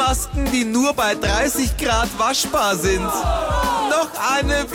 Zahnmasken, die nur bei 30 Grad waschbar sind. Noch eine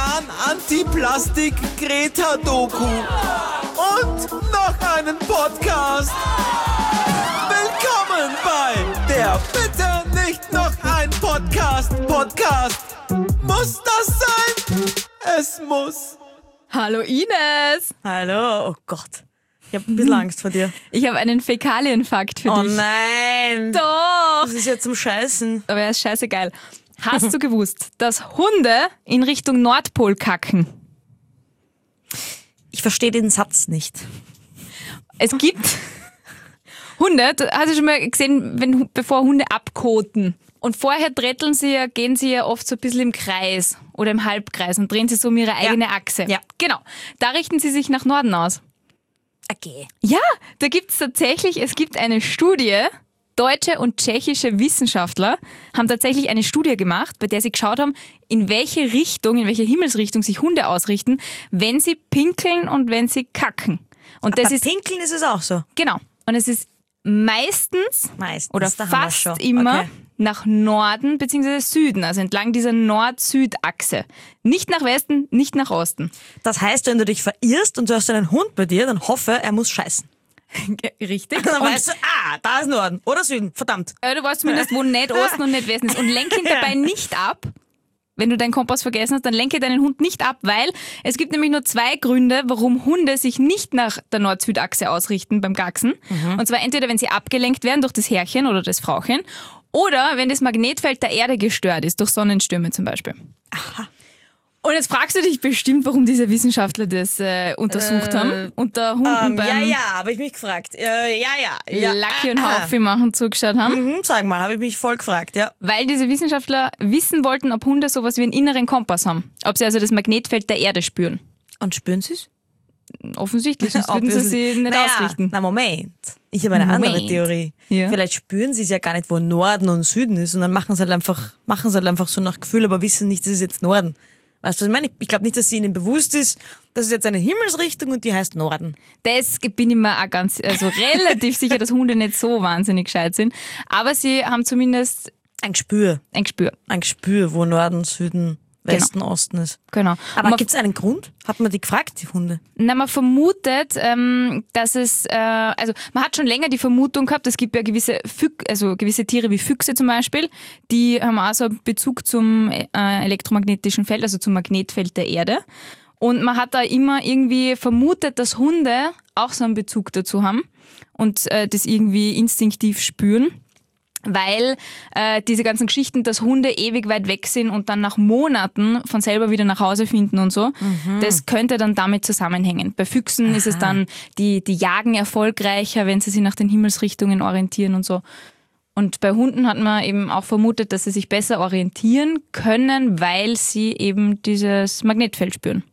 vegan-Anti-Plastik-Greta-Doku. Und noch einen Podcast. Willkommen bei der Bitte nicht noch ein Podcast. Muss das sein? Es muss. Hallo Ines. Hallo, oh Gott. Ich habe ein bisschen Angst vor dir. Ich habe einen Fäkalienfakt für dich. Oh nein. Doch. Das ist ja zum Scheißen. Aber er ist scheißegal. Hast du gewusst, dass Hunde in Richtung Nordpol kacken? Ich verstehe den Satz nicht. Es gibt Hunde, hast du schon mal gesehen, bevor Hunde abkoten und vorher gehen sie ja oft so ein bisschen im Kreis oder im Halbkreis und drehen sie so um ihre eigene Achse. Ja. Genau, da richten sie sich nach Norden aus. Okay. Ja, da gibt es tatsächlich, eine Studie, deutsche und tschechische Wissenschaftler haben tatsächlich eine Studie gemacht, bei der sie geschaut haben, in welche Himmelsrichtung sich Hunde ausrichten, wenn sie pinkeln und wenn sie kacken. Und das Bei ist Pinkeln ist es auch so. Genau. Und es ist meistens oder da haben wir fast schon. immer Okay. nach Norden bzw. Süden, also entlang dieser Nord-Süd-Achse. Nicht nach Westen, nicht nach Osten. Das heißt, wenn du dich verirrst und du hast einen Hund bei dir, dann hoffe, er muss scheißen. Richtig. Dann Und weißt du, da ist Norden oder Süden, verdammt. du weißt zumindest, wo nicht Osten und nicht Westen ist. Und lenk ihn dabei nicht ab. Wenn du deinen Kompass vergessen hast, dann lenke deinen Hund nicht ab, weil es gibt nämlich nur 2 Gründe, warum Hunde sich nicht nach der Nord-Süd-Achse ausrichten beim Gacksen. Und zwar entweder, wenn sie abgelenkt werden durch das Herrchen oder das Frauchen oder wenn das Magnetfeld der Erde gestört ist, durch Sonnenstürme zum Beispiel. Aha. Und jetzt fragst du dich bestimmt, warum diese Wissenschaftler das untersucht haben und da Hunden beim habe ich mich gefragt. Lucky und Haufi machen zugeschaut haben. Sag mal, habe ich mich voll gefragt, ja. Weil diese Wissenschaftler wissen wollten, ob Hunde sowas wie einen inneren Kompass haben. Ob sie also das Magnetfeld der Erde spüren. Und spüren sie es? Offensichtlich, sonst würden sie sich nicht ausrichten. Na Moment. Ich habe eine andere Theorie. Ja. Vielleicht spüren sie es ja gar nicht, wo Norden und Süden ist und dann machen sie halt einfach so nach Gefühl, aber wissen nicht, das ist jetzt Norden. Weißt du, was ich meine? Ich glaube nicht, dass sie ihnen bewusst ist, das ist jetzt eine Himmelsrichtung und die heißt Norden. Das bin ich mir auch relativ sicher, dass Hunde nicht so wahnsinnig gescheit sind. Aber sie haben zumindest Ein Gespür. ein Gespür. Ein Gespür, wo Norden, Süden, Westen, Osten ist. Genau. Aber Und gibt es einen Grund? Hat man die gefragt, die Hunde? man vermutet, dass es, man hat schon länger die Vermutung gehabt, es gibt ja gewisse Tiere wie Füchse zum Beispiel, die haben auch so einen Bezug zum elektromagnetischen Feld, also zum Magnetfeld der Erde. Und man hat da immer irgendwie vermutet, dass Hunde auch so einen Bezug dazu haben und das irgendwie instinktiv spüren. Weil diese ganzen Geschichten, dass Hunde ewig weit weg sind und dann nach Monaten von selber wieder nach Hause finden und so, das könnte dann damit zusammenhängen. Bei Füchsen ist es dann, die jagen erfolgreicher, wenn sie sich nach den Himmelsrichtungen orientieren und so. Und bei Hunden hat man eben auch vermutet, dass sie sich besser orientieren können, weil sie eben dieses Magnetfeld spüren.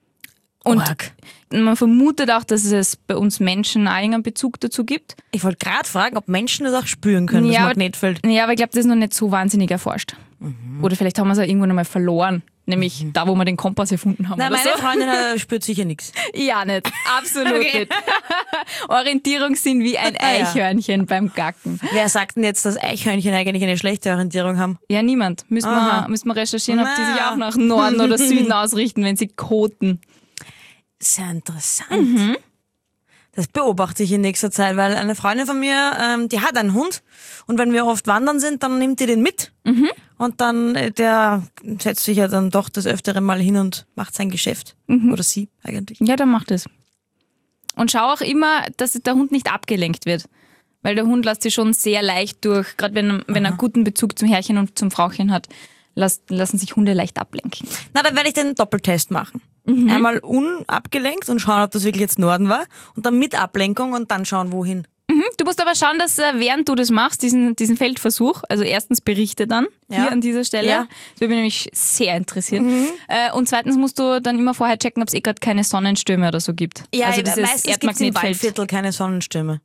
Und man vermutet auch, dass es bei uns Menschen einen Bezug dazu gibt. Ich wollte gerade fragen, ob Menschen das auch spüren können, das Magnetfeld. Ja, aber ich glaube, das ist noch nicht so wahnsinnig erforscht. Oder vielleicht haben wir es auch irgendwann einmal verloren. Nämlich da, wo wir den Kompass erfunden haben. Nein, oder meine so. Freundin spürt sicher nichts. Ja, nicht. Absolut nicht. Orientierung sind wie ein Eichhörnchen beim Gacken. Wer sagt denn jetzt, dass Eichhörnchen eigentlich eine schlechte Orientierung haben? Ja, niemand. Müssen wir recherchieren, ob die sich auch nach Norden oder Süden ausrichten, wenn sie koten. Sehr interessant. Das beobachte ich in nächster Zeit, weil eine Freundin von mir, die hat einen Hund und wenn wir oft wandern sind, dann nimmt die den mit und dann, der setzt sich ja dann doch das öftere Mal hin und macht sein Geschäft. Oder sie eigentlich. Ja, dann macht es. Und schau auch immer, dass der Hund nicht abgelenkt wird. Weil der Hund lässt sich schon sehr leicht durch, gerade wenn er einen guten Bezug zum Herrchen und zum Frauchen hat, lassen sich Hunde leicht ablenken. Na, dann werde ich den Doppeltest machen. Einmal unabgelenkt und schauen, ob das wirklich jetzt Norden war und dann mit Ablenkung und dann schauen, wohin. Du musst aber schauen, dass während du das machst, diesen Feldversuch, also erstens berichte dann hier an dieser Stelle. Ja. Das würde mich nämlich sehr interessieren. Und zweitens musst du dann immer vorher checken, ob es gerade keine Sonnenstürme oder so gibt. Ja, also meistens gibt es im Waldviertel keine Sonnenstürme.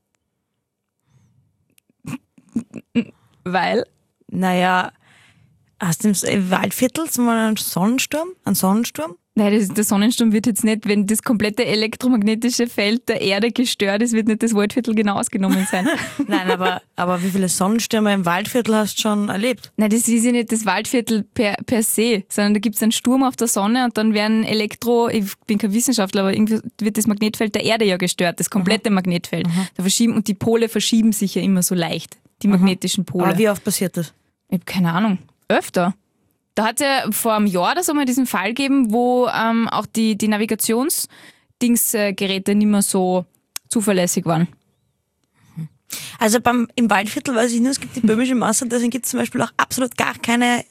Weil? Naja, hast du im Waldviertel mal einen Sonnensturm? Einen Sonnensturm? Nein, der Sonnensturm wird jetzt nicht, wenn das komplette elektromagnetische Feld der Erde gestört ist, wird nicht das Waldviertel genau ausgenommen sein. Nein, aber wie viele Sonnenstürme im Waldviertel hast du schon erlebt? Nein, das ist ja nicht das Waldviertel per se, sondern da gibt es einen Sturm auf der Sonne und dann werden ich bin kein Wissenschaftler, aber irgendwie wird das Magnetfeld der Erde ja gestört, das komplette Magnetfeld. Und die Pole verschieben sich ja immer so leicht, die magnetischen Pole. Aber wie oft passiert das? Ich habe keine Ahnung, öfter. Da hat es ja vor einem Jahr oder so mal diesen Fall gegeben, wo auch die Navigationsgeräte nicht mehr so zuverlässig waren. Also im Waldviertel weiß ich nur, es gibt die böhmische Masse, deswegen gibt es zum Beispiel auch absolut gar keine,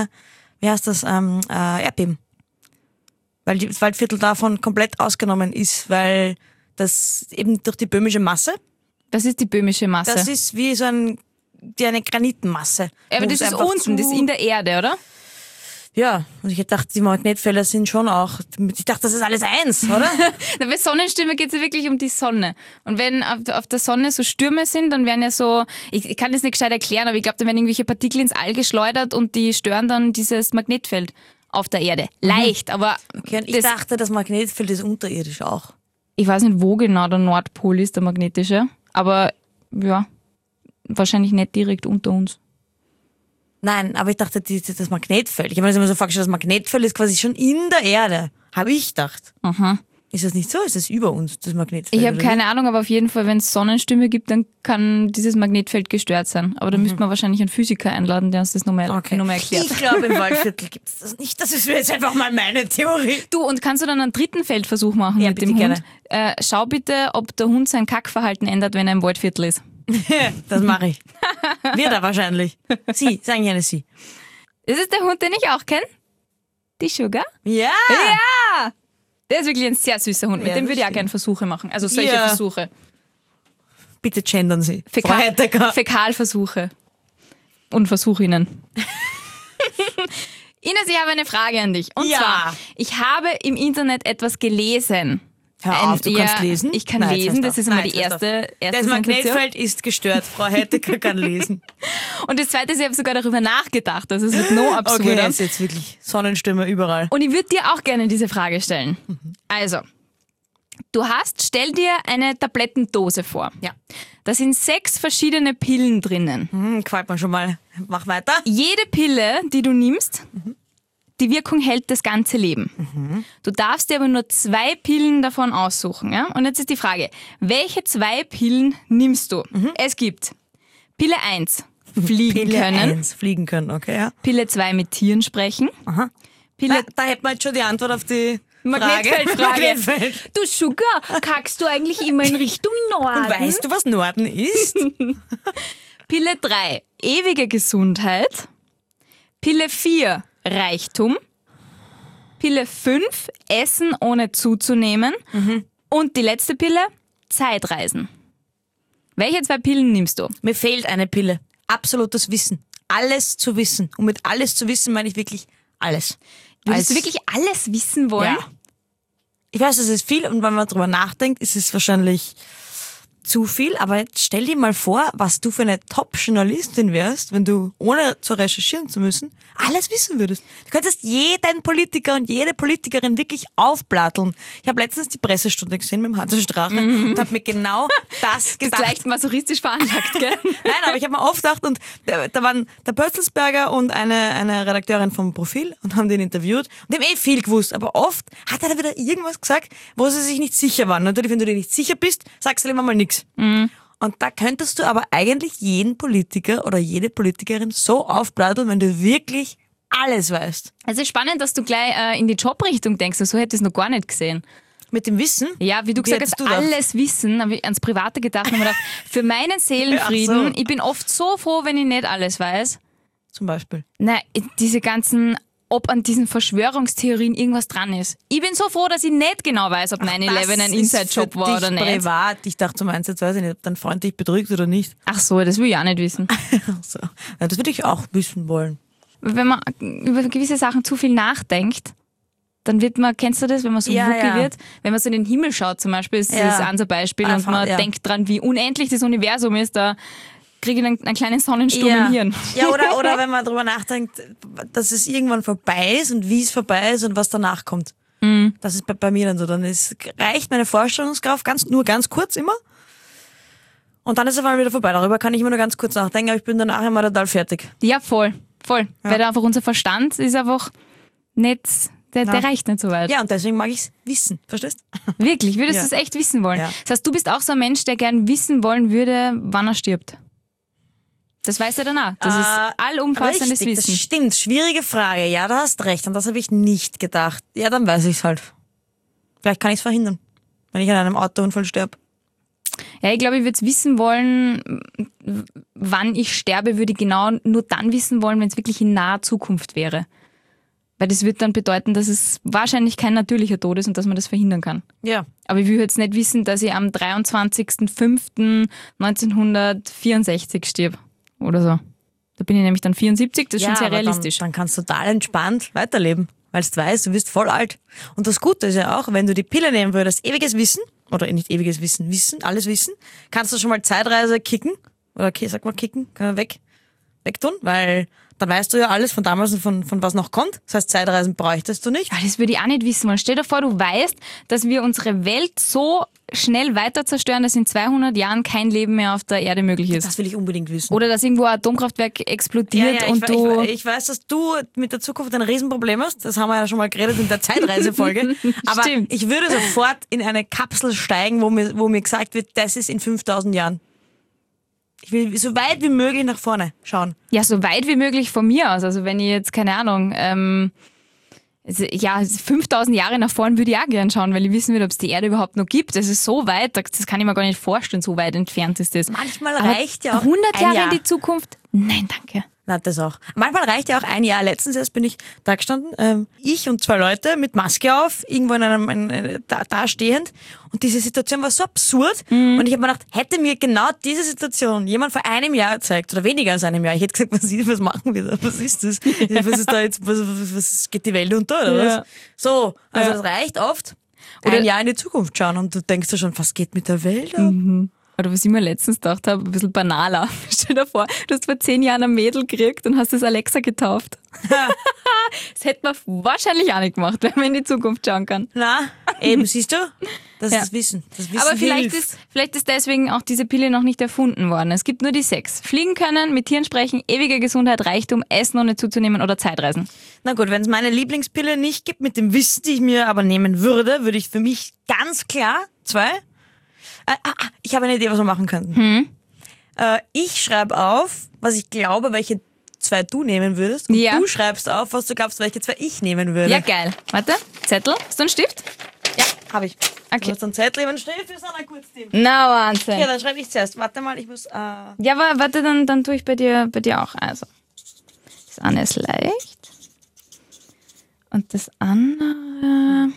Erdbeben. Weil das Waldviertel davon komplett ausgenommen ist, weil das eben durch die böhmische Masse, Das ist die böhmische Masse. das ist wie so eine Granitenmasse. Aber Wo das es ist einfach unten, das ist in der Erde, oder? Ja, und ich dachte, die Magnetfelder sind schon auch, ich dachte, das ist alles eins, oder? Na, bei Sonnenstürmen geht es ja wirklich um die Sonne. Und wenn auf der Sonne so Stürme sind, dann werden ja so, ich kann das nicht gescheit erklären, aber ich glaube, da werden irgendwelche Partikel ins All geschleudert und die stören dann dieses Magnetfeld auf der Erde. Leicht, aber Okay, und ich dachte, das Magnetfeld ist unterirdisch auch. ich weiß nicht, wo genau der Nordpol ist, der magnetische, aber ja, wahrscheinlich nicht direkt unter uns. Nein, aber ich dachte, das Magnetfeld, ich habe mir das immer so vorgestellt, das Magnetfeld ist quasi schon in der Erde, habe ich gedacht. Aha. Ist das nicht so? Ist das über uns, das Magnetfeld? Ich habe oder keine Ahnung, aber auf jeden Fall, wenn es Sonnenstürme gibt, dann kann dieses Magnetfeld gestört sein. Aber da müsste man wahrscheinlich einen Physiker einladen, der uns das nochmal erklärt. Ich glaube, im Waldviertel gibt es das nicht. Das ist jetzt einfach mal meine Theorie. Du, und kannst du dann einen dritten Feldversuch machen Ja, mit bitte, dem gerne. Hund? Schau bitte, ob der Hund sein Kackverhalten ändert, wenn er im Waldviertel ist. Das mache ich. Wird er wahrscheinlich. Sie, sagen gerne Sie. Das ist der Hund, den ich auch kenne. Die Sugar. Ja! Ja! Der ist wirklich ein sehr süßer Hund. Mit Ja, dem das würde ich auch stimmt. gerne Versuche machen. Also solche Ja. Versuche. Bitte gendern Sie. Frau Heidegger. Fäkalversuche. Und Versuchinnen. Ines, ich habe eine Frage an dich. Und Ja. zwar, ich habe im Internet etwas gelesen. Hör auf, du kannst lesen? Ich kann Nein, jetzt lesen, hörst das du ist auf. einmal Nein, die jetzt hörst erste Das Sensation. Magnetfeld ist gestört. Frau Heidegger kann lesen. Und das zweite ist, ich habe sogar darüber nachgedacht. Also es wird noch absurder. Okay, ist jetzt wirklich Sonnenstürme überall. Und ich würde dir auch gerne diese Frage stellen. Also, stell dir eine Tablettendose vor. Ja. Da sind 6 verschiedene Pillen drinnen. Gefällt mir schon mal. Mach weiter. Jede Pille, die du nimmst, die Wirkung hält das ganze Leben. Du darfst dir aber nur 2 Pillen davon aussuchen. Ja? Und jetzt ist die Frage, welche 2 Pillen nimmst du? Es gibt Pille 1, fliegen Pille können. 1, fliegen können, okay, ja. Pille 2, mit Tieren sprechen. Aha. Pille Da hätten wir jetzt schon die Antwort auf die Magnetfeldfrage. Magnetfeld. Du Sugar, kackst du eigentlich immer in Richtung Norden? Und weißt du, was Norden ist? Pille 3, ewige Gesundheit. Pille 4, Reichtum. Pille 5, Essen ohne zuzunehmen. Und die letzte Pille, Zeitreisen. Welche 2 Pillen nimmst du? Mir fehlt eine Pille. Absolutes Wissen. Alles zu wissen. Und mit alles zu wissen meine ich wirklich alles. Würdest du wirklich alles wissen wollen? Ja. Ich weiß, es ist viel und wenn man drüber nachdenkt, ist es wahrscheinlich zu viel, aber jetzt stell dir mal vor, was du für eine Top-Journalistin wärst, wenn du, ohne zu recherchieren zu müssen, alles wissen würdest. Du könntest jeden Politiker und jede Politikerin wirklich aufplatteln. Ich habe letztens die Pressestunde gesehen mit dem Hans Strache und habe mir genau das Das ist gedacht. leicht masochistisch veranlagt, gell? Nein, aber ich habe mir oft gedacht, und da waren der Pötzelsberger und eine Redakteurin vom Profil und haben den interviewt und die haben viel gewusst, aber oft hat er da wieder irgendwas gesagt, wo sie sich nicht sicher waren. Natürlich, wenn du dir nicht sicher bist, sagst du lieber mal nichts. Und da könntest du aber eigentlich jeden Politiker oder jede Politikerin so aufplatteln, wenn du wirklich alles weißt. Also spannend, dass du gleich in die Jobrichtung denkst. So hätte ich es noch gar nicht gesehen. Mit dem Wissen? Ja, wie du gesagt hast, hättest du gedacht? alles wissen, habe ich ans Private gedacht und mir gedacht, für meinen Seelenfrieden, Ach so. ich bin oft so froh, wenn ich nicht alles weiß. Zum Beispiel. Nein, diese ganzen, ob an diesen Verschwörungstheorien irgendwas dran ist. Ich bin so froh, dass ich nicht genau weiß, ob 9/11 ein Inside-Job war oder nicht. Privat. Ich dachte zum Einsatz, weiß ich nicht, ob dein Freund dich betrügt oder nicht. Ach so, das will ich auch nicht wissen. So. Ja, das würde ich auch wissen wollen. Wenn man über gewisse Sachen zu viel nachdenkt, dann wird man, kennst du das, wenn man so Ja, wuckel ja. wird? Wenn man so in den Himmel schaut zum Beispiel, ist Ja. das ein so Beispiel Einfach, und man ja. denkt dran, wie unendlich das Universum ist, da kriege ich einen kleinen Sonnensturm im Hirn. Ja, oder wenn man drüber nachdenkt, dass es irgendwann vorbei ist und wie es vorbei ist und was danach kommt. Das ist bei mir dann so. Dann reicht meine Vorstellungskraft nur ganz kurz immer. Und dann ist es auf einmal wieder vorbei. Darüber kann ich immer nur ganz kurz nachdenken, aber ich bin danach immer total fertig. Ja, voll. Weil da einfach unser Verstand ist einfach nicht, der reicht nicht so weit. Ja, und deswegen mag ich es wissen. Verstehst? Wirklich, würdest du es echt wissen wollen? Ja. Das heißt, du bist auch so ein Mensch, der gern wissen wollen würde, wann er stirbt. Das weiß er dann auch. Das ist allumfassendes Richtig, Wissen. das stimmt. Schwierige Frage. Ja, da hast recht. Und das habe ich nicht gedacht. Ja, dann weiß ich es halt. Vielleicht kann ich es verhindern, wenn ich an einem Autounfall sterbe. Ja, ich glaube, ich würde es wissen wollen, wann ich sterbe, würde ich genau nur dann wissen wollen, wenn es wirklich in naher Zukunft wäre. Weil das wird dann bedeuten, dass es wahrscheinlich kein natürlicher Tod ist und dass man das verhindern kann. Ja. Aber ich will jetzt nicht wissen, dass ich am 23.05.1964 stirb oder so. Da bin ich nämlich dann 74, das ist schon sehr aber realistisch. Dann kannst du total entspannt weiterleben, weil du weißt, du wirst voll alt. Und das Gute ist ja auch, wenn du die Pille nehmen würdest, ewiges Wissen, oder nicht ewiges Wissen, alles Wissen, kannst du schon mal Zeitreise kicken, oder sag mal kicken, kann man wegtun, weil dann weißt du ja alles von damals und von was noch kommt. Das heißt, Zeitreisen bräuchtest du nicht. Aber das würde ich auch nicht wissen wollen. Stell dir vor, du weißt, dass wir unsere Welt so schnell weiter zerstören, dass in 200 Jahren kein Leben mehr auf der Erde möglich ist. Das will ich unbedingt wissen. Oder dass irgendwo ein Atomkraftwerk explodiert und du... Ich weiß, dass du mit der Zukunft ein Riesenproblem hast. Das haben wir ja schon mal geredet in der Zeitreisefolge. Aber Stimmt. ich würde sofort in eine Kapsel steigen, wo mir gesagt wird, das ist in 5000 Jahren. Ich will so weit wie möglich nach vorne schauen. Ja, so weit wie möglich von mir aus. Also wenn ich jetzt, keine Ahnung, 5000 Jahre nach vorne würde ich auch gerne schauen, weil ich wissen will, ob es die Erde überhaupt noch gibt. Das ist so weit, das kann ich mir gar nicht vorstellen, so weit entfernt ist das. Manchmal Aber reicht ja auch 100 ein Jahre Jahr. in die Zukunft? Nein, danke. Na, das auch. Manchmal reicht ja auch ein Jahr. Letztens erst bin ich da gestanden, ich und 2 Leute mit Maske auf, irgendwo in einem da stehend. Und diese Situation war so absurd. Und ich habe mir gedacht, hätte mir genau diese Situation jemand vor einem Jahr gezeigt, oder weniger als einem Jahr, ich hätte gesagt, was machen wir da? Was ist das? Was ist da jetzt, was geht die Welt unter, oder was? So, also das reicht oft. Oder ein Jahr in die Zukunft schauen und du denkst dir schon, was geht mit der Welt ab? Oder was ich mir letztens gedacht habe, ein bisschen banaler. Stell dir vor, du hast vor 10 Jahren ein Mädel gekriegt und hast das Alexa getauft. Das hätte man wahrscheinlich auch nicht gemacht, wenn man in die Zukunft schauen kann. Na, eben, siehst du? Das Ja. ist das Wissen. Das Wissen Aber vielleicht hilft. ist deswegen auch diese Pille noch nicht erfunden worden. Es gibt nur die 6. Fliegen können, mit Tieren sprechen, ewige Gesundheit, Reichtum, Essen ohne zuzunehmen oder Zeitreisen. Na gut, wenn es meine Lieblingspille nicht gibt, mit dem Wissen, die ich mir aber nehmen würde ich für mich ganz klar 2. Ich habe eine Idee, was wir machen könnten. Ich schreibe auf, was ich glaube, welche 2 du nehmen würdest. Und Ja. du schreibst auf, was du glaubst, welche 2 ich nehmen würde. Ja, geil. Warte, Zettel. Hast du einen Stift? Ja, habe ich. Okay. Du hast einen Zettel, einen Stift, wir sind ein gutes Team. Na, Wahnsinn. Ja, dann schreibe ich zuerst. Warte mal, ich muss... Ja, aber warte, dann tue ich bei dir auch. Also, das eine ist leicht. Und das andere...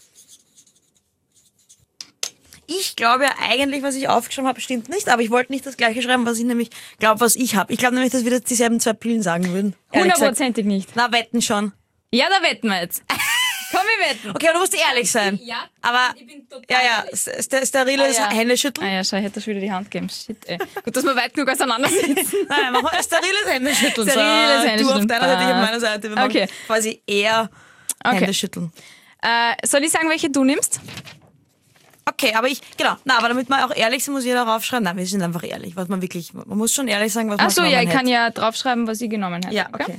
Ich glaube ja eigentlich, was ich aufgeschrieben habe, stimmt nicht, aber ich wollte nicht das gleiche schreiben, was ich nämlich glaube, was ich habe. Ich glaube nämlich, dass wir jetzt dieselben 2 Pillen sagen würden. Ehrlich gesagt. 100%ig nicht. Na, wetten schon. Ja, da wetten wir jetzt. Komm, wir wetten. Okay, aber du musst ehrlich sein. Ja, Aber, ich bin total ja, steriles Ah, ja. Händeschütteln. Ah ja, schau, ich hätte schon wieder die Hand gegeben. Shit, ey. Gut, dass wir weit genug auseinander sitzen. Nein, machen wir steriles Händeschütteln. Steriles Du Händeschütteln. auf deiner Seite, ich auf Passt. meiner Seite. Wir machen Okay. quasi eher Händeschütteln. Soll ich sagen, welche du nimmst? Okay, aber aber damit wir auch ehrlich sind, muss jeder raufschreiben. Nein, wir sind einfach ehrlich, was man wirklich, man muss schon ehrlich sagen, was man Achso, genommen ja, ich kann hätte. ja draufschreiben, was ich genommen hätte. Ja, okay.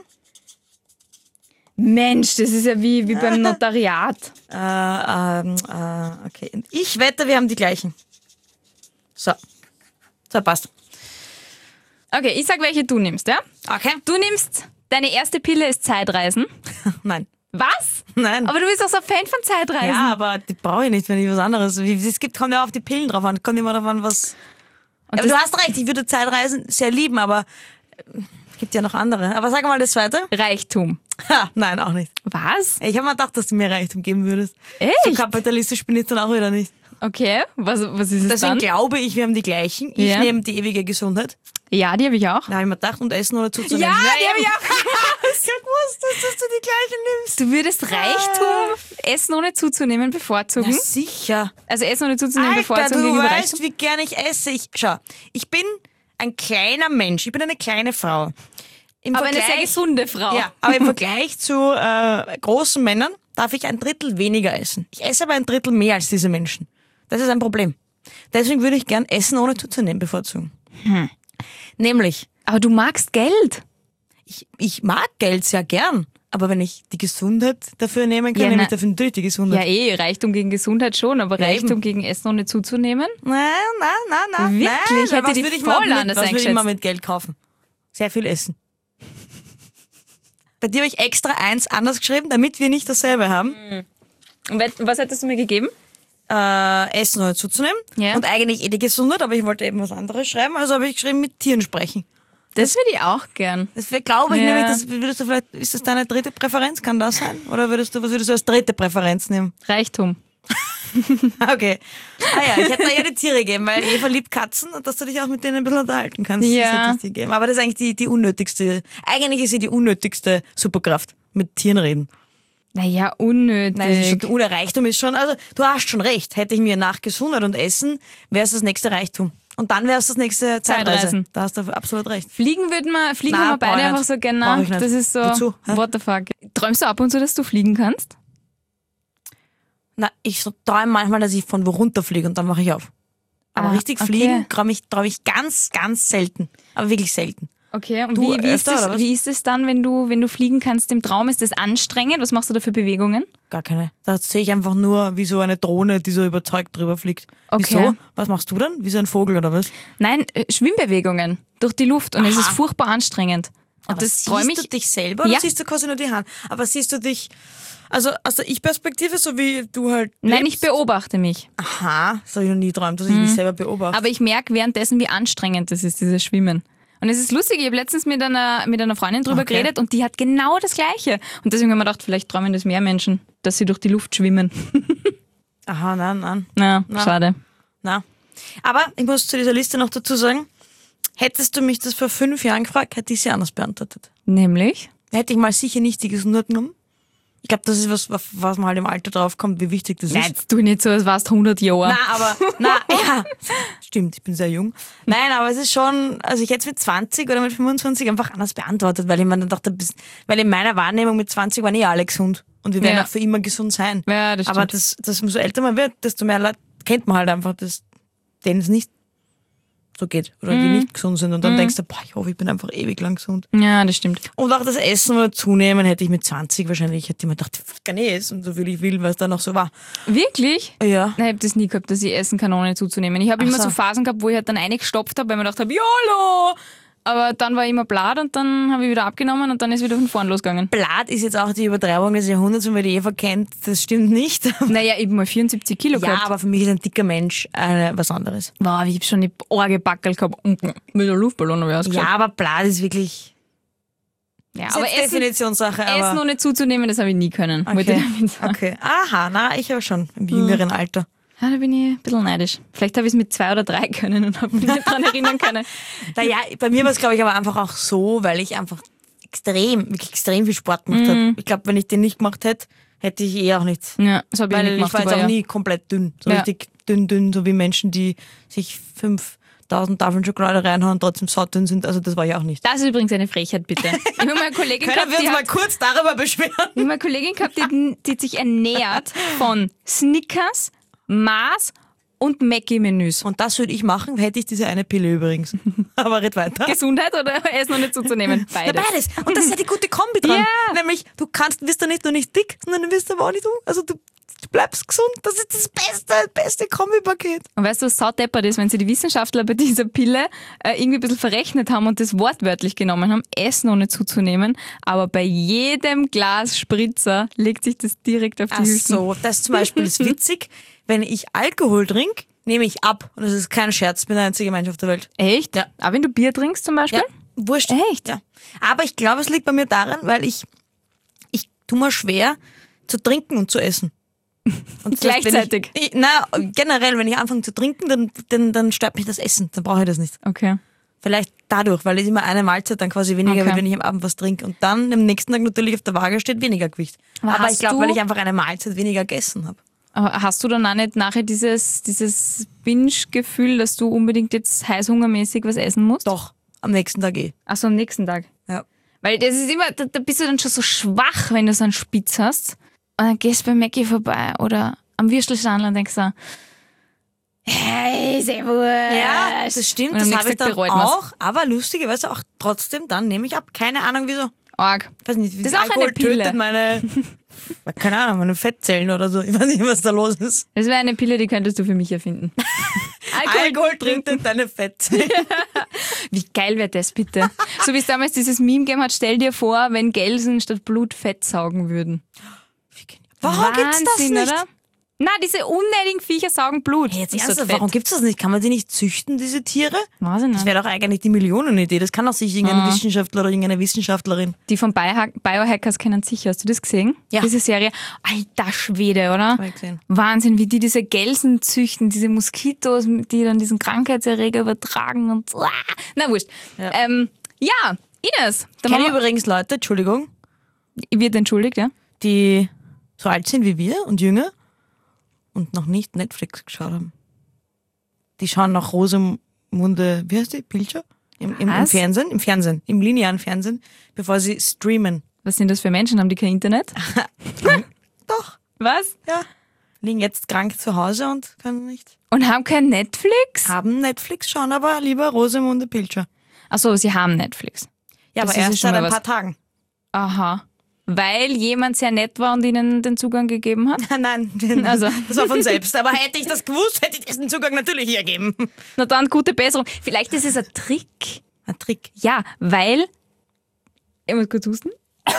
Mensch, das ist ja wie beim Notariat. Okay. Und ich wette, wir haben die gleichen. So, passt. Okay, ich sag, welche du nimmst, ja? Okay. Du nimmst, deine erste Pille ist Zeitreisen. Nein. Was? Nein. Aber du bist doch so ein Fan von Zeitreisen. Ja, aber die brauche ich nicht, wenn ich was anderes. Wie es gibt, kommt ja auf die Pillen drauf an. Kommt immer drauf an, was. Und Aber das du hast recht, ich würde Zeitreisen sehr lieben, aber es gibt ja noch andere. Aber sag mal das zweite. Reichtum. Ha, nein, auch nicht. Was? Ich habe mir gedacht, dass du mir Reichtum geben würdest. Echt? So kapitalistisch bin ich dann auch wieder nicht. Okay, was ist es Deswegen dann? glaube ich, wir haben die gleichen. Ich Ja. nehme die ewige Gesundheit. Ja, die habe ich auch. Da habe ich mir gedacht, und Essen oder zuzunehmen. Ja, die habe ich auch. Ich gewusst, dass du die gleichen nimmst. Du würdest Reichtum, Essen ohne zuzunehmen, bevorzugen? Ja, sicher. Also Essen ohne zuzunehmen, Alter, bevorzugen du gegenüber weißt, Reichtum? wie gern ich esse. Ich bin ein kleiner Mensch. Ich bin eine kleine Frau. Im Aber eine Vergleich- sehr gesunde Frau. Ja, aber im Vergleich zu großen Männern, darf ich 1/3 weniger essen. Ich esse aber 1/3 mehr als diese Menschen. Das ist ein Problem. Deswegen würde ich gern Essen ohne zuzunehmen bevorzugen. Nämlich, Aber du magst Geld. ich mag Geld sehr gern, aber wenn ich die Gesundheit dafür nehmen kann, Ja, nehme ich dafür natürlich die Gesundheit. Ja, Reichtum gegen Gesundheit schon, aber Ja, Reichtum eben. gegen Essen ohne zuzunehmen? Nein. Wirklich? Nein, Ich hätte was die würde ich voll mal anders was würde ich mal eingeschätzt. mit Geld kaufen? Sehr viel essen. Bei dir habe ich extra 1 anders geschrieben, damit wir nicht dasselbe haben. Und was hättest du mir gegeben? Essen ohne zuzunehmen. Ja. Und eigentlich die Gesundheit, aber ich wollte eben was anderes schreiben, also habe ich geschrieben, mit Tieren sprechen. Das würde ich auch gern. Das glaube ich Ja. nämlich, würdest du vielleicht, ist das deine 3. Präferenz, kann das sein? Oder was würdest du als 3. Präferenz nehmen? Reichtum. Okay. Ich hätte da ja die Tiere gegeben, weil Eva liebt Katzen und dass du dich auch mit denen ein bisschen unterhalten kannst. Ja. Das hätte ich dir gegeben. Aber das ist eigentlich die unnötigste, eigentlich ist sie die unnötigste Superkraft. Mit Tieren reden. Naja, unnötig. Nein, das ist schon, Reichtum ist schon, also du hast schon recht. Hätte ich mir nach Gesundheit und Essen, wäre es das nächste Reichtum. Und dann wäre es das nächste Zeitreise. Zeitreisen. Da hast du absolut recht. Fliegen haben Nein, wir brauch beide ich einfach nicht. so gerne Brauch nach. ich nicht. Das ist so, Wozu? Hä? what the fuck. Träumst du ab und zu, dass du fliegen kannst? Na, ich so träume manchmal, dass ich von wo runterfliege und dann mache ich auf. Aber richtig okay. fliegen traue ich ganz, ganz selten. Aber wirklich selten. Okay, und Du wie ist öfter, oder was? wie ist es dann, wenn du fliegen kannst im Traum? Ist das anstrengend? Was machst du da für Bewegungen? Gar keine. Da sehe ich einfach nur wie so eine Drohne, die so überzeugt drüber fliegt. Okay. Wieso? Was machst du dann? Wie so ein Vogel oder was? Nein, Schwimmbewegungen durch die Luft und es ist furchtbar anstrengend. Und Aber das träume siehst du ich. dich selber oder Ja. siehst du quasi nur die Hand? Aber siehst du dich, also aus der Ich-Perspektive, so wie du halt Nein, lebst? ich beobachte mich. Aha, das habe ich noch nie geträumt, dass ich mich selber beobachte. Aber ich merke währenddessen, wie anstrengend das ist, dieses Schwimmen. Und es ist lustig, ich habe letztens mit einer Freundin drüber Okay. geredet und die hat genau das Gleiche. Und deswegen haben wir gedacht, vielleicht träumen das mehr Menschen, dass sie durch die Luft schwimmen. Aha, nein. Na, Na. schade. Na. Aber ich muss zu dieser Liste noch dazu sagen, hättest du mich das vor 5 Jahren gefragt, hätte ich sie anders beantwortet. Nämlich? Hätte ich mal sicher nicht die Gesundheit genommen. Ich glaube, das ist was man halt im Alter draufkommt, wie wichtig das Nein, ist. jetzt tu nicht so, als warst 100 Jahre. Ja, stimmt, ich bin sehr jung. Nein, aber es ist schon, also ich hätte es mit 20 oder mit 25 einfach anders beantwortet, weil ich mir dann dachte, weil in meiner Wahrnehmung mit 20 waren alle gesund und wir werden Ja. auch für immer gesund sein. Ja, das Aber stimmt. umso älter man wird, desto mehr Leute kennt man halt einfach, denen es nicht so geht oder die nicht gesund sind und dann denkst du, boah, ich hoffe, ich bin einfach ewig lang gesund. Ja, das stimmt. Und auch das Essen oder Zunehmen hätte ich mit 20 wahrscheinlich, hätte ich mir gedacht, ich kann eh essen, so viel ich will, weil es dann noch so war. Wirklich? Ja. Nein, ich habe das nie gehabt, dass ich essen kann, ohne zuzunehmen. Ich habe immer so. so Phasen gehabt, wo ich halt dann eingestopft habe, weil ich mir gedacht habe, YOLO! Aber dann war ich immer blatt und dann habe ich wieder abgenommen und dann ist wieder von vorn losgegangen. Blatt ist jetzt auch die Übertreibung des Jahrhunderts und wer die Eva kennt, das stimmt nicht. Naja, eben mal 74 Kilo Ja, gehabt. aber für mich ist ein dicker Mensch was anderes. Wow, ich habe schon die arge Backel gehabt. Mit der Luftballon habe ich Ja, ausgeschaut. aber Blatt ist wirklich Ja, ist aber jetzt Essen Definitionssache. Aber ohne zuzunehmen, das habe ich nie können. wollte ich damit sagen. Okay. Aha, na, ich aber schon im jüngeren Alter. Ja, da bin ich ein bisschen neidisch. Vielleicht habe ich es mit 2 oder 3 können und habe mich nicht daran erinnern können. Naja, bei mir war es, glaube ich, aber einfach auch so, weil ich einfach wirklich extrem viel Sport gemacht habe. Ich glaube, wenn ich den nicht gemacht hätte, hätte ich auch nichts. Ja, das habe ich Weil nicht ich gemacht. war jetzt aber auch ja. nie komplett dünn. So Ja. richtig dünn, so wie Menschen, die sich 5000 Tafeln Schokolade reinhauen und trotzdem saudünn sind. Also das war ich auch nicht. Das ist übrigens eine Frechheit, bitte. Ich habe mal eine Kollegin Können gehabt, wir uns die mal hat, kurz darüber beschweren? ich hab mal eine Kollegin gehabt, die hat sich ernährt von Snickers, Mars und Mackie-Menüs. Und das würde ich machen, hätte ich diese eine Pille übrigens. Aber red weiter. Gesundheit oder Essen noch nicht zuzunehmen? Ja, Beides. beides. Und das ist ja die gute Kombi dran. Ja. Nämlich, wirst du nicht nur nicht dick, sondern du wirst aber auch nicht also du bleibst gesund. Das ist das beste Kombipaket. Und weißt du, was saudeppert ist, wenn sie die Wissenschaftler bei dieser Pille irgendwie ein bisschen verrechnet haben und das wortwörtlich genommen haben, Essen ohne zuzunehmen, aber bei jedem Glas Spritzer legt sich das direkt auf die Ach Hüften. so, das zum Beispiel ist witzig. Wenn ich Alkohol trinke, nehme ich ab. Und das ist kein Scherz, ich bin der einzige Mensch auf der Welt. Echt? Ja. Aber wenn du Bier trinkst zum Beispiel? Ja, wurscht. Echt? Ja. Aber ich glaube, es liegt bei mir daran, weil ich tue mir schwer zu trinken und zu essen. Und das heißt, Gleichzeitig? Generell, wenn ich anfange zu trinken, dann stört mich das Essen. Dann brauche ich das nicht. Okay. Vielleicht dadurch, weil es immer eine Mahlzeit dann quasi weniger Okay. wird, wenn ich am Abend was trinke. Und dann am nächsten Tag natürlich auf der Waage steht weniger Gewicht. Aber Aber hast ich glaube, du- weil ich einfach eine Mahlzeit weniger gegessen habe. Aber hast du dann auch nicht nachher dieses Binge-Gefühl, dass du unbedingt jetzt heißhungermäßig was essen musst? Doch, am nächsten Tag eh. Achso, am nächsten Tag. Ja. Weil das ist immer, da bist du dann schon so schwach, wenn du so einen Spitz hast. Und dann gehst du bei Mackie vorbei oder am Würstelstandl und denkst so, hey, servus. Ja, das stimmt, Und am das habe nächsten ich Tag dann bereut man's. auch. Aber lustigerweise auch trotzdem, dann nehme ich ab. Keine Ahnung wieso. Arg. Ich weiß nicht, wie Das ist auch Alkohol eine Pille. tötet meine, keine Ahnung, meine Fettzellen oder so. Ich weiß nicht, was da los ist. Das wäre eine Pille, die könntest du für mich erfinden. Alkohol tötet deine Fettzellen. Wie geil wäre das bitte? So wie es damals dieses Meme gegeben hat, stell dir vor, wenn Gelsen statt Blut Fett saugen würden. Warum gibt's das Wahnsinn, nicht? oder? Na, diese unnötigen Viecher saugen Blut. Hey, jetzt Das ist ernsthaft, Fett. warum gibt's das nicht? Kann man die nicht züchten, diese Tiere? Weiß ich nicht. Das wäre doch eigentlich die Millionenidee. Das kann doch sich irgendein Wissenschaftler oder irgendeine Wissenschaftlerin. Die von Biohackers kennen sicher. Hast du das gesehen? Ja. Diese Serie. Alter Schwede, oder? Hab ich gesehen. Wahnsinn, wie die diese Gelsen züchten, diese Moskitos, die dann diesen Krankheitserreger übertragen und na wurscht. Ja. Ja, Ines, da Kenne machen wir, übrigens Leute, Entschuldigung, wird entschuldigt, ja? die so alt sind wie wir und jünger und noch nicht Netflix geschaut haben. Die schauen nach Rosamunde, wie heißt die? Pilcher? Im Was? Fernsehen, im linearen Fernsehen, bevor sie streamen. Was sind das für Menschen? Haben die kein Internet? Doch, Was? ja. Liegen jetzt krank zu Hause und können nicht. Und haben kein Netflix? Haben Netflix, schauen aber lieber Rosamunde Pilcher. Achso, sie haben Netflix. Ja, Das aber ist ja erst schon seit mal ein was. paar Tagen. Aha. Weil jemand sehr nett war und ihnen den Zugang gegeben hat? Nein, Also. das war von selbst. Aber hätte ich das gewusst, hätte ich diesen Zugang natürlich hergeben. Na dann, gute Besserung. Vielleicht ist es ein Trick. Ein Trick. Ja, weil... Ich muss kurz husten.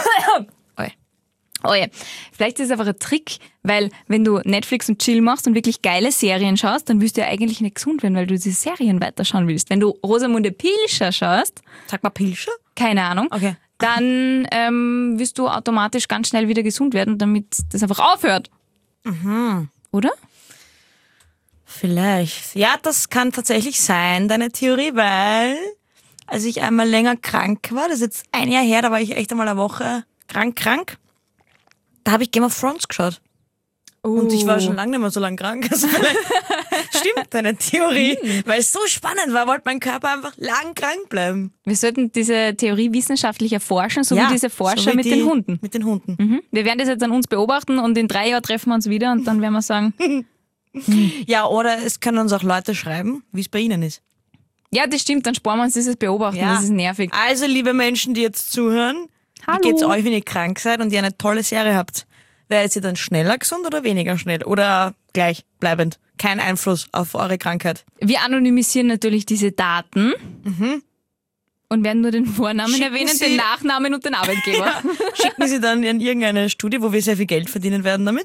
Oh ja. Vielleicht ist es einfach ein Trick, weil wenn du Netflix und Chill machst und wirklich geile Serien schaust, dann willst du ja eigentlich nicht gesund werden, weil du diese Serien weiterschauen willst. Wenn du Rosamunde Pilcher schaust, Sag mal Pilcher? keine Ahnung, Okay. dann wirst du automatisch ganz schnell wieder gesund werden, damit das einfach aufhört. Oder? Vielleicht. Ja, das kann tatsächlich sein, deine Theorie, weil als ich einmal länger krank war, das ist jetzt ein Jahr her, da war ich echt einmal eine Woche krank, da habe ich Game of Thrones geschaut. Und ich war schon lange nicht mehr so lang krank. Also vielleicht stimmt deine Theorie, weil es so spannend war, wollte mein Körper einfach lang krank bleiben. Wir sollten diese Theorie wissenschaftlich erforschen, so Ja, wie diese Forscher so wie mit die- den Hunden. Mit den Hunden. Mhm. Wir werden das jetzt an uns beobachten und in 3 Jahren treffen wir uns wieder und dann werden wir sagen, Ja, oder es können uns auch Leute schreiben, wie es bei ihnen ist. ja, das stimmt, dann sparen wir uns dieses Beobachten, das ist nervig. Also, liebe Menschen, die jetzt zuhören, Hallo. wie geht's euch, wenn ihr krank seid und ihr eine tolle Serie habt? Werdet ihr dann schneller gesund oder weniger schnell? Oder gleichbleibend? Kein Einfluss auf eure Krankheit. Wir anonymisieren natürlich diese Daten und werden nur den Vornamen Schicken erwähnen, Sie- den Nachnamen und den Arbeitgeber. Schicken sie dann in irgendeine Studie, wo wir sehr viel Geld verdienen werden damit?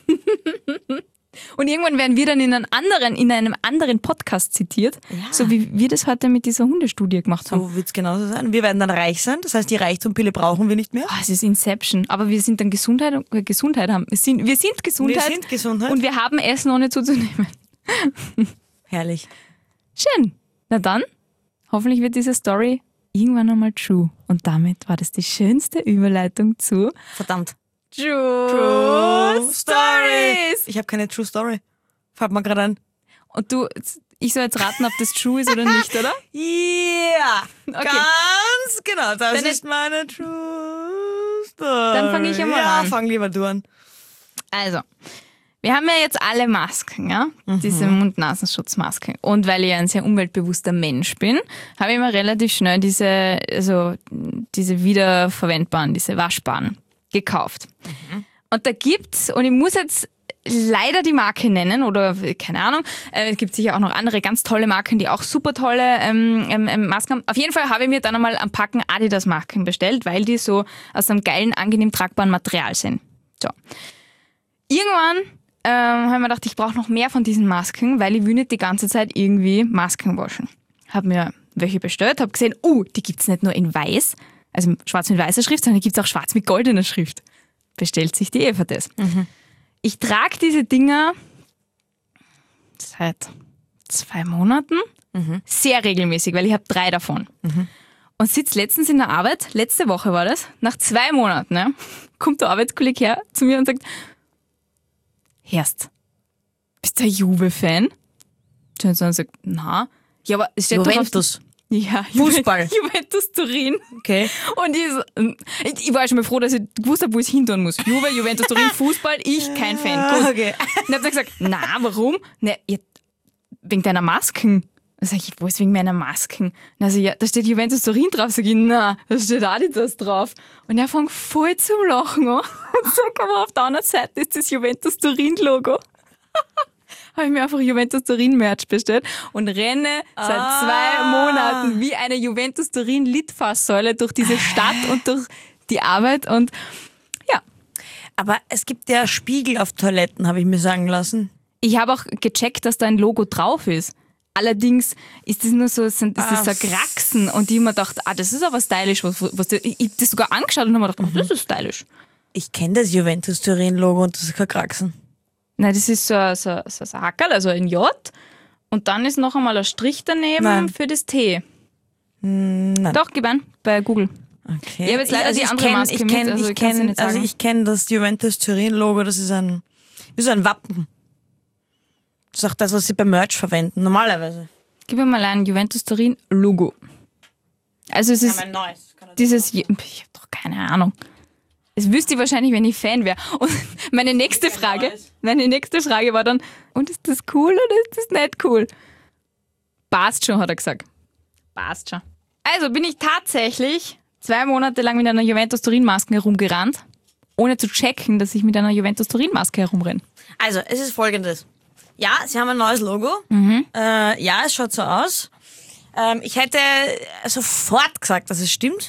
Und irgendwann werden wir dann in einem anderen Podcast zitiert, so wie wir das heute mit dieser Hundestudie gemacht haben. So wird's genauso sein. Wir werden dann reich sein, das heißt, die Reichtumpille brauchen wir nicht mehr. Es ist Inception, aber wir sind dann Gesundheit haben. Wir sind Gesundheit. Wir sind Gesundheit. Und wir haben Essen ohne zuzunehmen. Herrlich. Schön. Na dann, hoffentlich wird diese Story irgendwann einmal true. Und damit war das die schönste Überleitung zu Verdammt. True Stories. Ich habe keine True Story. Fällt mir gerade ein. Und ich soll jetzt raten, ob das true ist oder nicht, oder? Ja, ganz genau. Das Dann ist meine True Story. Dann fang ich einmal ja, an. fang lieber du an. Also, wir haben ja jetzt alle Masken, ja? Diese Mund-Nasenschutzmasken. Und weil ich ein sehr umweltbewusster Mensch bin, habe ich mir relativ schnell diese wiederverwendbaren, diese waschbaren gekauft. Und da gibt's, und ich muss jetzt leider die Marke nennen oder keine Ahnung, es gibt sicher auch noch andere ganz tolle Marken, die auch super tolle Masken haben. Auf jeden Fall habe ich mir dann einmal ein Packen Adidas-Masken bestellt, weil die so aus einem geilen, angenehm tragbaren Material sind. So. Irgendwann habe ich mir gedacht, ich brauche noch mehr von diesen Masken, weil ich will nicht die ganze Zeit irgendwie Masken waschen. Habe mir welche bestellt, habe gesehen, die gibt's nicht nur in weiß, also schwarz mit weißer Schrift, sondern die gibt's auch schwarz mit goldener Schrift. Bestellt sich die Eva das. Ich trage diese Dinger seit 2 Monaten sehr regelmäßig, weil ich habe 3 davon. Und sitze letztens in der Arbeit, letzte Woche war das, nach 2 Monaten, ne, kommt der Arbeitskollege her zu mir und sagt, Herst, bist du ein Juve-Fan? Und sagt, na, ja, aber es steht doch auf, Juventus. Ja, Fußball. Juventus Turin. Okay. Und ich war schon mal froh, dass ich gewusst habe, wo ich hin tun muss. Juve, Juventus Turin, Fußball, ich kein Fan. Gut. Okay. Und dann hat sie gesagt, na, warum? Ne, wegen deiner Masken. Dann sag ich, wo ist wegen meiner Masken? Also ja, da steht Juventus Turin drauf. Sag ich, na, da steht Adidas drauf. Und er fängt voll zum Lachen an. Und sagt aber auf der anderen Seite ist das Juventus Turin Logo. Habe ich mir einfach Juventus Turin Merch bestellt und renne seit 2 Monaten wie eine Juventus Turin Litfaßsäule durch diese Stadt und durch die Arbeit und ja. Aber es gibt ja Spiegel auf Toiletten, habe ich mir sagen lassen. Ich habe auch gecheckt, dass da ein Logo drauf ist. Allerdings ist das nur so, ist das so Kraxen und ich mir gedacht, das ist aber stylisch. Ich habe das sogar angeschaut und habe mir gedacht, das ist stylisch. Ich kenne das Juventus Turin Logo und das ist kein Kraxen. Nein, das ist so ein Hackerl, also ein J. Und dann ist noch einmal ein Strich daneben für das T. Nein. Doch, gib an, bei Google. Okay. Ich habe jetzt leider die andere Maske mit, also ich kann's dir nicht sagen. Ich kenne das Juventus Turin Logo, das ist wie so ein Wappen. Das ist auch das, was sie beim Merch verwenden, normalerweise. Gib mir mal ein Juventus Turin Logo. Also es ist dieses, ich habe doch keine Ahnung. Das wüsste ich wahrscheinlich, wenn ich Fan wäre. Und meine nächste Frage war dann, und ist das cool oder ist das nicht cool? Passt schon, hat er gesagt. Passt schon. Also bin ich tatsächlich 2 Monate lang mit einer Juventus Turin Maske herumgerannt, ohne zu checken, dass ich mit einer Juventus Turin Maske herumrenne. Also, es ist Folgendes. Ja, sie haben ein neues Logo. Ja, es schaut so aus. Ich hätte sofort gesagt, dass es stimmt.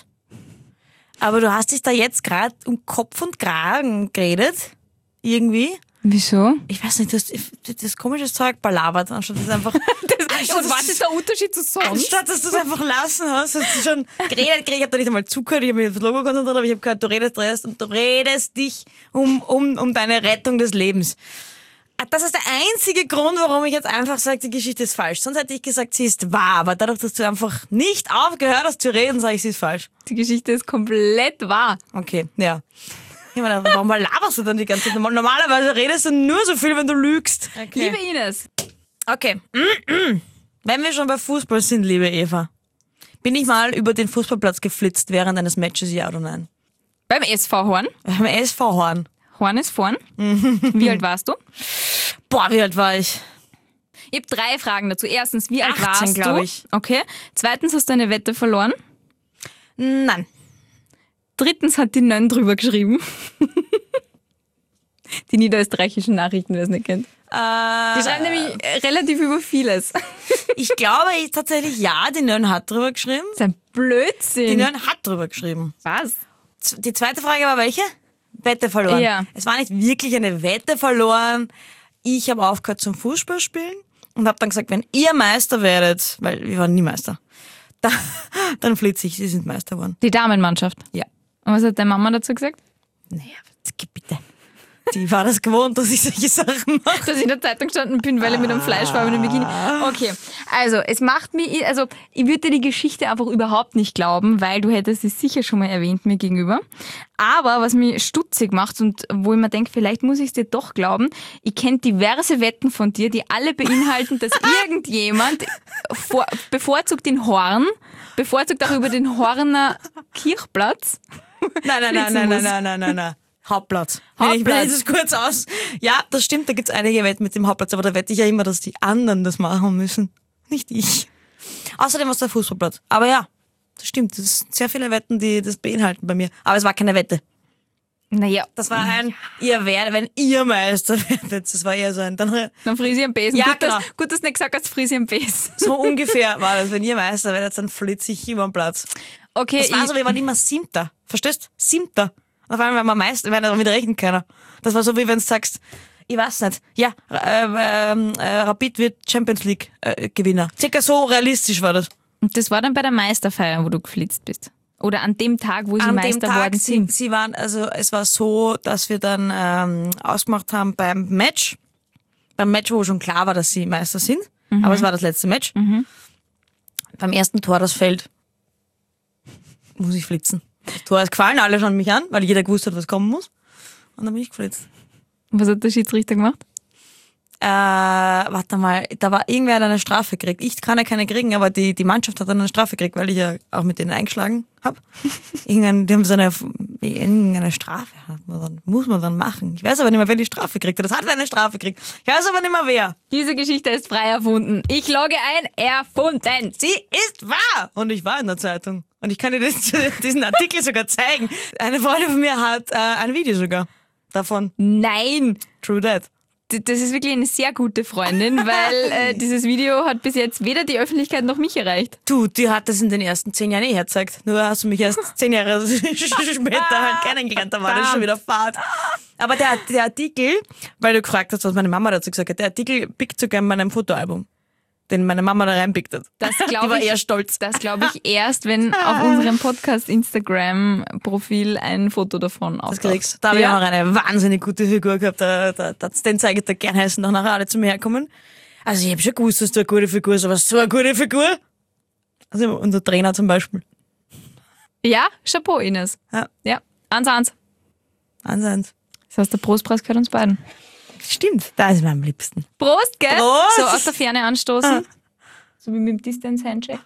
Aber du hast dich da jetzt gerade um Kopf und Kragen geredet. Irgendwie. Wieso? Ich weiß nicht, du hast das komische Zeug balabert, anstatt das einfach... Und was ist der Unterschied zu sonst? Anstatt dass du es einfach lassen hast du schon geredet. Ich habe da nicht einmal zugehört, ich habe mich auf das Logo konzentriert, aber ich habe gehört, du redest dich um deine Rettung des Lebens. Das ist der einzige Grund, warum ich jetzt einfach sage, die Geschichte ist falsch. Sonst hätte ich gesagt, sie ist wahr. Aber dadurch, dass du einfach nicht aufgehört hast zu reden, sage ich, sie ist falsch. Die Geschichte ist komplett wahr. Okay, ja. Ich meine, warum laberst du dann die ganze Zeit? Normalerweise redest du nur so viel, wenn du lügst. Okay. Liebe Ines. Okay. Wenn wir schon bei Fußball sind, liebe Eva, bin ich mal über den Fußballplatz geflitzt während eines Matches, ja oder nein? Beim SV Horn. Beim SV Horn. Horn ist vorn. Wie alt warst du? Boah, wie alt war ich? Ich habe 3 Fragen dazu. Erstens, wie alt 18, warst du? glaube ich. Okay. Zweitens, hast du eine Wette verloren? Nein. Drittens hat die Nönn drüber geschrieben. Die niederösterreichischen Nachrichten, wer es nicht kennt. Die schreiben nämlich relativ über vieles. Ich glaube tatsächlich, ja, die Nönn hat drüber geschrieben. Das ist ein Blödsinn. Die Nönn hat drüber geschrieben. Was? Die zweite Frage war welche? Wette verloren. Ja. Es war nicht wirklich eine Wette verloren. Ich habe aufgehört zum Fußballspielen und habe dann gesagt, wenn ihr Meister werdet, weil wir waren nie Meister, dann flitze ich, sie sind Meister geworden. Die Damenmannschaft? Ja. Und was hat deine Mama dazu gesagt? Naja, bitte. Die war das gewohnt, dass ich solche Sachen mache. Dass ich in der Zeitung gestanden bin, weil ich mit einem fleischfarbenen Bikini... Okay, also es macht mich... Also ich würde dir die Geschichte einfach überhaupt nicht glauben, weil du hättest sie sicher schon mal erwähnt mir gegenüber. Aber was mich stutzig macht und wo ich mir denke, vielleicht muss ich es dir doch glauben, ich kenne diverse Wetten von dir, die alle beinhalten, dass irgendjemand bevorzugt den Horn, bevorzugt auch über den Horner Kirchplatz. Nein. Hauptplatz. Ich blende es kurz aus. Ja, das stimmt, da gibt's einige Wetten mit dem Hauptplatz, aber da wette ich ja immer, dass die anderen das machen müssen. Nicht ich. Außerdem was der Fußballplatz. Aber ja, das stimmt. Das sind sehr viele Wetten, die das beinhalten bei mir. Aber es war keine Wette. Naja. Das war wenn ihr Meister werdet. Das war eher so ein... Dann friese ich am Besen. Ja, gut, dass du nicht gesagt hast, friese ich am Besen. So ungefähr war das. Wenn ihr Meister werdet, dann flitze ich über den Platz. Okay. Das war so, wir waren immer Siebter. Verstehst? Siebter. Auf einmal waren wir Meister, weil damit rechnet keiner. Das war so, wie wenn du sagst, ich weiß nicht, ja, Rapid wird Champions League Gewinner. Circa so realistisch war das. Und das war dann bei der Meisterfeier, wo du geflitzt bist? Oder an dem Tag, wo sie Meister worden sind? Sie waren, also es war so, dass wir dann ausgemacht haben beim Match, wo schon klar war, dass sie Meister sind, aber es war das letzte Match. Beim ersten Tor, das fällt, muss ich flitzen. Das Tor ist gefallen, alle schauen mich an, weil jeder gewusst hat, was kommen muss. Und dann bin ich geflitzt. Was hat der Schiedsrichter gemacht? Warte mal, da war irgendwer hat eine Strafe gekriegt. Ich kann ja keine kriegen, aber die Mannschaft hat dann eine Strafe gekriegt, weil ich ja auch mit denen eingeschlagen habe. Die haben so irgendeine Strafe, muss man dann machen. Ich weiß aber nicht mehr, wer die Strafe kriegt. Das hat eine Strafe gekriegt. Ich weiß aber nicht mehr, wer. Diese Geschichte ist frei erfunden. Ich logge ein, erfunden. Sie ist wahr! Und ich war in der Zeitung. Und ich kann dir diesen Artikel sogar zeigen. Eine Freundin von mir hat ein Video sogar davon. Nein! True that. Das ist wirklich eine sehr gute Freundin, weil dieses Video hat bis jetzt weder die Öffentlichkeit noch mich erreicht. Du, die hat das in den ersten 10 Jahren hergezeigt. Nur hast du mich erst 10 Jahre später halt kennengelernt, da war das schon wieder Fahrt. Aber der Artikel, weil du gefragt hast, was meine Mama dazu gesagt hat, der Artikel pickt sogar in meinem Fotoalbum, den meine Mama da reinpickt hat. Die war eher stolz. Das glaube ich erst, wenn auf unserem Podcast-Instagram-Profil ein Foto davon auftaucht. Das kriegst. Da habe ich auch eine wahnsinnig gute Figur gehabt. Den zeige ich dir gerne, heißen noch nachher alle zu mir herkommen. Also ich habe schon gewusst, dass du eine gute Figur hast, aber so eine gute Figur. Also unser Trainer zum Beispiel. Ja, Chapeau, Ines. Ja, 1-1. 1-1. Das heißt, der Prostpreis gehört uns beiden. Stimmt, da ist mir am liebsten. Prost, gell? Prost. So aus der Ferne anstoßen. So wie mit dem Distance-Handshake.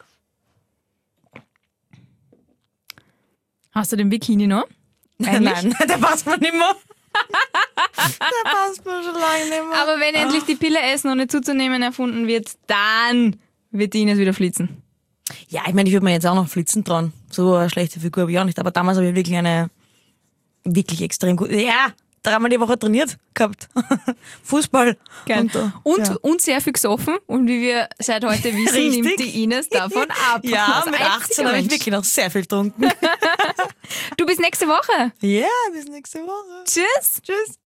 Hast du den Bikini noch? Nein, der passt mir nicht mehr. Der passt mir schon lange nicht mehr. Aber wenn endlich die Pille essen ohne zuzunehmen erfunden wird, dann wird die Ines wieder flitzen. Ja, ich meine, ich würde mir jetzt auch noch flitzen trauen. So eine schlechte Figur habe ich auch nicht. Aber damals habe ich wirklich extrem gut. Ja, 3-mal die Woche trainiert gehabt. Fußball. Geil. Und sehr viel gesoffen. Und wie wir seit heute wissen, Richtig. nimmt die Ines davon ab. Ja, Als mit 18 habe ich Mensch. wirklich noch sehr viel getrunken. Du bis nächste Woche. Ja, bis nächste Woche. Tschüss. Tschüss.